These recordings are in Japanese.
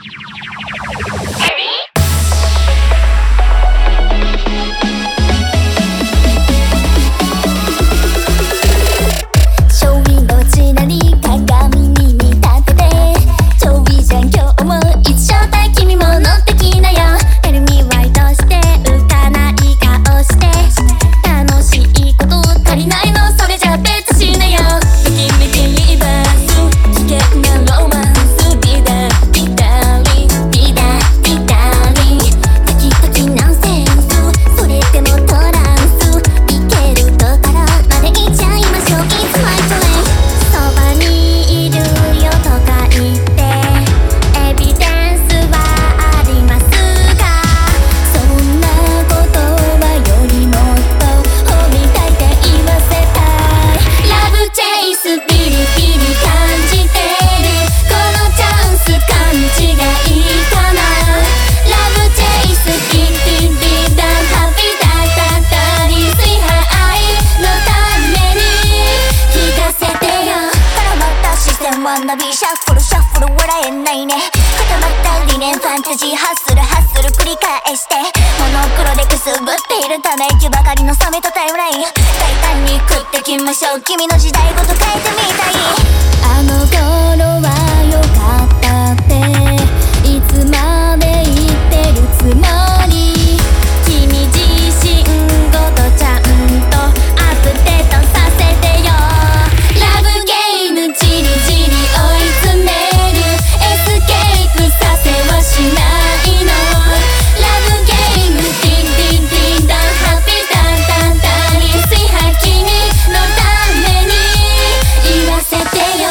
ナビシャッフルシャッフル笑えないね。固まった理念ファンタジーハッスルハッスル繰り返してモノクロでくすぶっているため息ばかりの冷めたタイムライン大胆に食ってきましょう。君の時代ごと変えてみたい。あの頃は良かったっていつまで言ってるつもり。君自身ごとちゃんとアップデートさせてよ。ラブゲームじりじり追い詰めるエスケープさせはしないの。ラブゲームディンディンディンダンハッピーダンダンダンリスイハ君のために言わせてよ。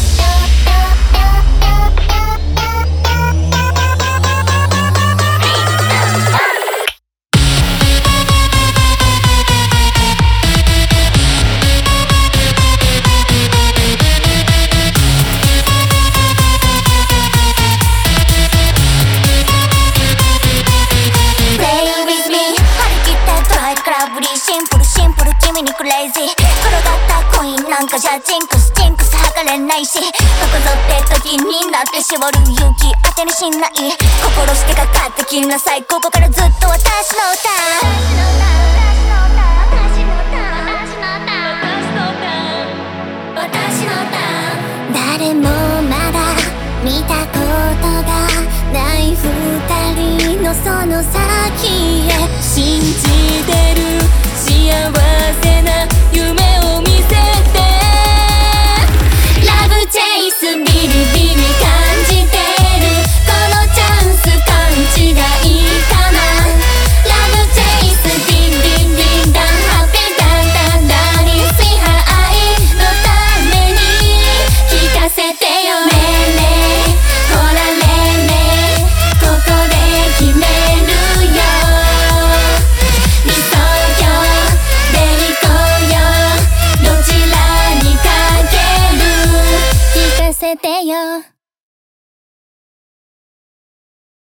君にクレイジー転がったコインなんかじゃジンクス測れないし、ここぞって時になって絞る勇気当てにしない。心してかかってきなさい。ここからずっと私の歌。誰もまだ見たことがない二人のその先へ信じてる幸せな夢を見せて。ラブチェイスビリビリ感じてるこのチャンス勘違いかな。ラブチェイスディンディンディンダンハッピーダンダンダンリスイハ愛のために聞かせてよ。ねえねえほらねえねえここで決めるよ。理想郷で行こうよ。どちらにかける聞かせてよ。